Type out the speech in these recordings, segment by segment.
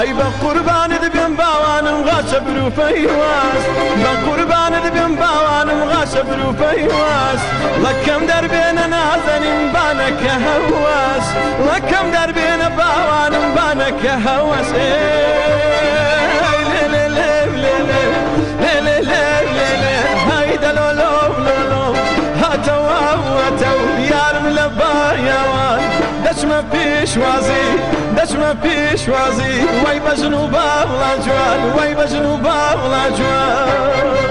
أي بقربان دبن باوانم غاش بروفي واس بقربان دبن باوانم غاش بروفي واس لكم دربنا نازنين بانك هواس لكم دربنا باوانم بانك هواس هيدا لولو لولو هاتو هاتو يارم لبايوان دش ما فيش وازي دش ما فيش وازي وي بجنوب أغلى جوال وي بجنوب أغلى جوال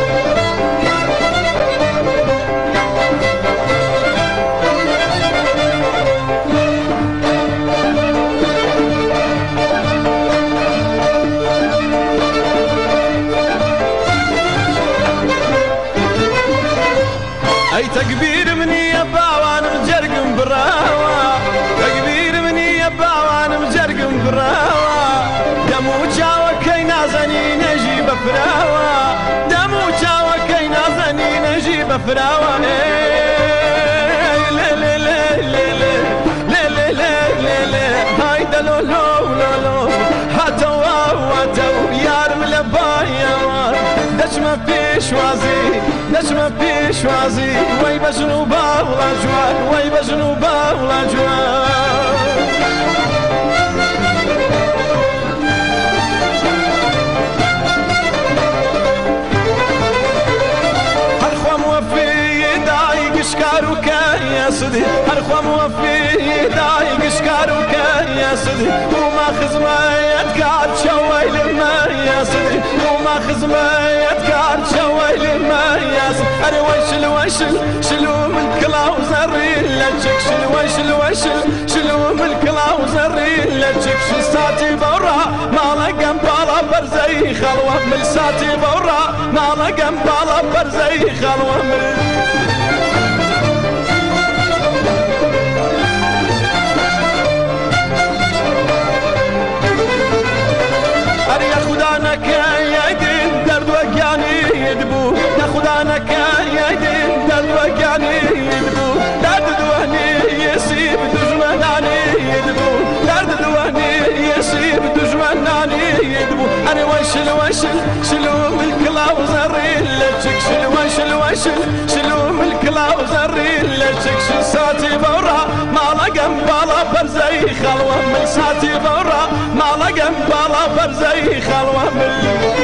أي تكبير مني يا باوان مجرقم براوة تكبير مني يا باوان مجرقم براوة دمو جاوة كي نازني نجيب فراوة دمو جاوة كي نازني نجيب فراوة لا لا لا لا لا لا لا لا لا هيدا لو لو لو هاتو هاتو يارم لبايوان دش ما فيش وازي دش ما فيش وازي وي بجنوب أغلى جوال وي بجنوب أغلى جوال هالخوا موفي داي قشكارو يا سدي هالخوا موفي داي قشكارو يا سدي وما خزمة يتقعد شوي لما يا سدي وما خزمة يتقعد شوي لما يا سدي أنا ويشل ويشل شلو من كلاوزر لجك شل ويشل ويشل شلو من كلاوزر لجك شل ساتي برا ما لقم بالا برزي خلوة من ساتي برا ما لقم بالا برزي خلوة من ناخدانك يا دين درد وقعني يدبو ناخدانك يا دين درد وقعني يدبو درد دوهني يسيب دجمناني يدبو درد دوهني يسيب دجمناني يدبو أنا ويشل ويشل شلو من كلاوزر لجك شل ويشل ويشل شلو من كلاوزر لجك شل ساتي برا ما لقم بالا برزي خلوة من ساتي برا ما لقم بالا برزي خلوة من